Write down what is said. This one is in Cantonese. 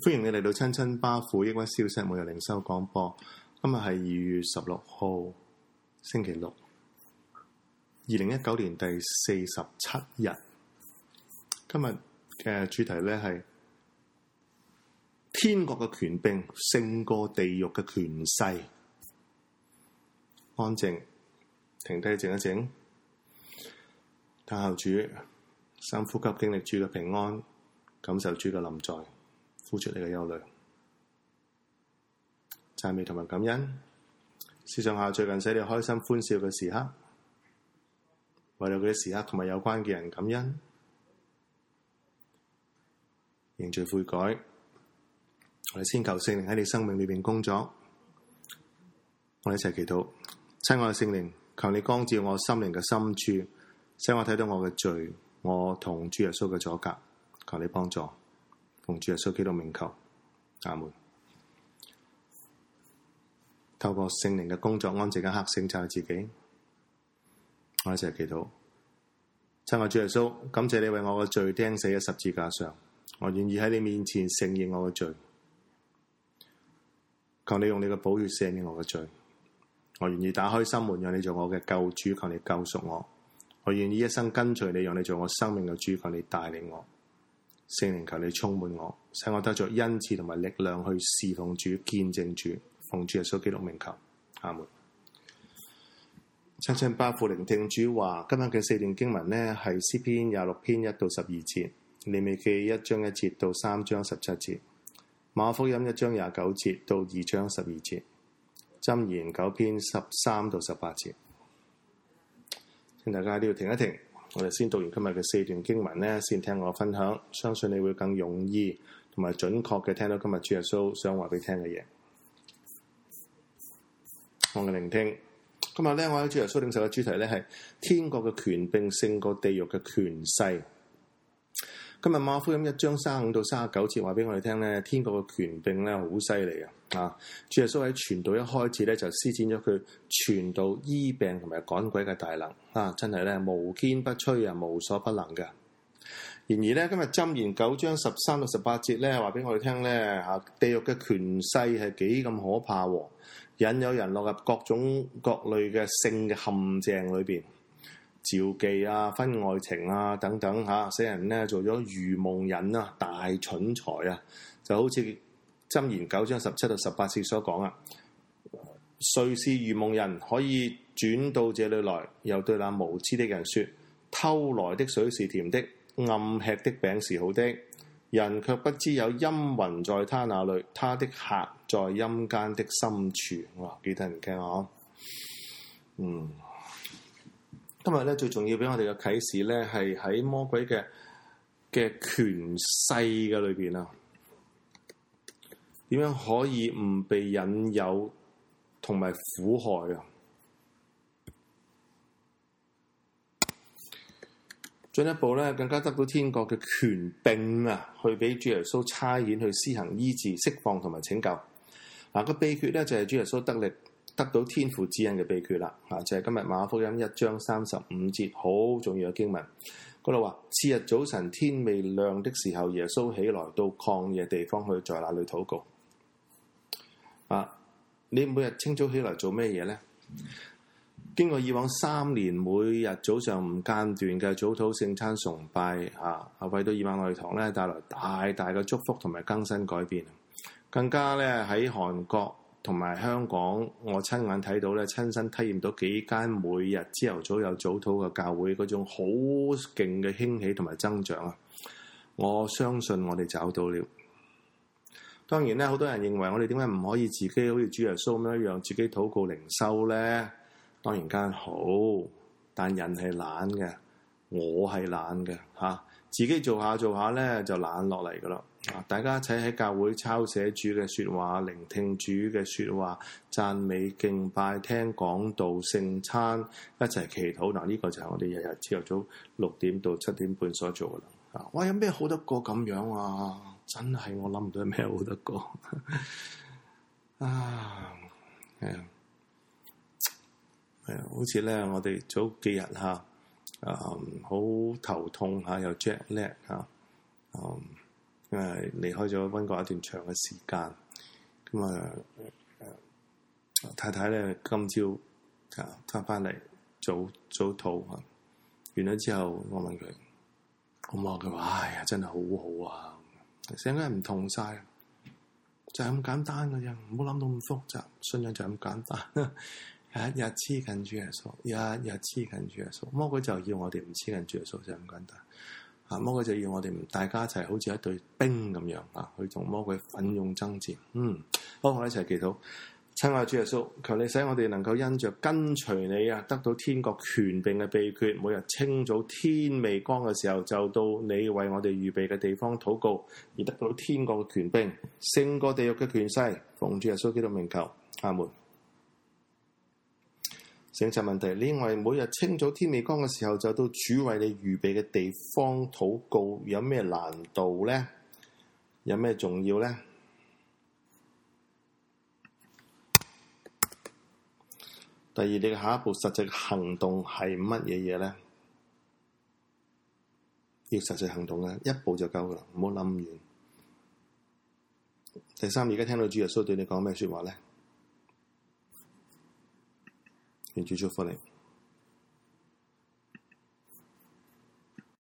歡迎你嚟到親親巴父抑鬱消失每日靈修廣播。今日係2月16號星期六，2019年第47日。今日嘅主題呢係天國嘅權柄勝過地獄嘅權勢。安靜，停低靜一靜，等候主，深呼吸，經歷主嘅平安，感受主嘅臨在，呼出你嘅憂慮，讚美同埋感恩。思想下最近使你開心歡笑嘅時刻，為了嗰啲時刻同埋有關嘅人感恩，認罪悔改。我哋先求聖靈喺你生命裏邊工作，我哋一齊祈禱。親愛嘅聖靈，求你光照我心靈嘅深處，使我睇到我嘅罪，我同主耶穌嘅阻隔，求你幫助。奉主耶穌基督名求，阿門。透過聖靈嘅工作，安靜嘅黑醒察自己。我一齊祈禱。親愛主耶穌，感謝你為我嘅罪釘死喺十字架上，我願意喺你面前承認我嘅罪。求你用你嘅寶血赦免我嘅罪。我願意打開心門，讓你做我嘅救主，求你救贖我。我願意一生跟隨你，讓你做我生命嘅主，求你帶領我。聖靈，求你充滿我，使我得着恩賜同埋力量去侍奉主、見證主。奉主耶穌基督名求，阿門。親親巴父聆聽主話，今日嘅4段經文呢係詩篇26篇1到12節，利未記1章1節到3章17節，馬可福音1章29節到2章12節，箴言9篇13到18節。請大家都要停一停，我哋先讀完今日嘅4段經文呢，先聽我分享，相信你會更容易同埋準確嘅聽到今日主耶穌想話俾你聽嘅嘢。我嘅聆聽，今日呢，我喺主耶穌領受嘅主題呢係天國嘅權柄勝過地獄嘅權勢。今日馬可福音1章35到39節話俾我哋聽呢，天國嘅權柄呢好犀利啊！主耶穌喺傳道一開始呢，就施展咗佢傳道醫病同埋趕鬼嘅大能啊！真係呢，無堅不摧啊，無所不能嘅。然而呢，今日箴言9章13到18節呢話俾我哋聽呢，地獄嘅權勢係幾咁可怕喎，引誘人落入各種各類嘅性嘅陷阱裏邊，召妓啊、婚外情啊等等使人呢做咗愚蒙人啊、大蠢材啊，就好似箴言9章17到18節所講啊，誰是愚蒙人，可以轉到這裏來，又對那無知的人說，偷來的水是甜的，暗吃的餅是好的，人卻不知有陰魂在他那裏，他的客在陰間的深處。哇，幾得人驚啊！今日咧最重要俾我哋嘅啟示咧，係喺魔鬼嘅權勢嘅裏邊啊，點樣可以唔被引誘同埋苦害啊？進一步咧，更加得到天國嘅權柄啊，去俾主耶穌差遣去施行醫治、釋放同埋拯救。個秘訣咧就係主耶穌得到天父指引嘅秘訣啦。就係今日馬可福音1章35節好重要嘅經文，嗰度話：次日早晨天未亮的時候，耶穌起來到曠野地方去，在那裏禱告。你每日清早起來做咩嘢呢？經過以往3年每日早上唔間斷嘅早禱聖餐崇拜，為到以馬內堂咧帶來大大嘅祝福同埋更新改變。更加咧喺韓國同埋香港，我親眼睇到咧，親身體驗到幾間每日朝頭早有早禱嘅教會嗰種好勁嘅興起同埋增長啊！我相信我哋找到了。當然咧，好多人認為我哋點解唔可以自己好似主耶穌咁樣讓自己禱告靈修咧？當然間好，但人係懶嘅，我係懶嘅自己做下咧就懶落嚟噶啦。大家一齊喺教會抄寫主嘅説話，聆聽主嘅説話，讚美敬拜，聽講道聖餐，一齊祈禱。呢個就係我哋日日朝頭早6點到7點半所做噶啦。哇，有咩好得過咁樣啊？真係我諗唔到有咩好得過好似咧，我哋早幾日好頭痛有 jet lag 因為離開咗溫哥一段長嘅時間。太太咧今朝翻嚟早禱啊，完咗之後我問佢，佢話哎呀真係好好啊，成個人唔同晒，就係咁簡單嘅啫，唔好諗到咁複雜，信仰就咁簡單。一日黐近主耶穌，日日黐近主耶穌。魔鬼就要我哋唔黐近主耶穌，就咁簡單。魔鬼就要我哋大家一齊好似一隊兵咁樣去同魔鬼奮勇爭戰。好，我哋一齊祈禱。親愛的主耶穌，求你使我哋能夠因着跟隨你得到天國權柄嘅秘訣。每日清早天未光嘅時候，就到你為我哋預備嘅地方禱告，而得到天國嘅權柄，勝過地獄嘅權勢。奉主耶穌基督名求，阿門。省察問題，你認為每日清早天未光嘅時候就到主為你預備嘅地方禱告，有咩難度呢？有咩重要呢？第二，你嘅下一步實際行動係乜嘢嘢呢？要實際行動嘅，一步就夠噶啦，唔好諗遠。第三，而家聽到主耶穌對你講咩說話呢？願主祝福你。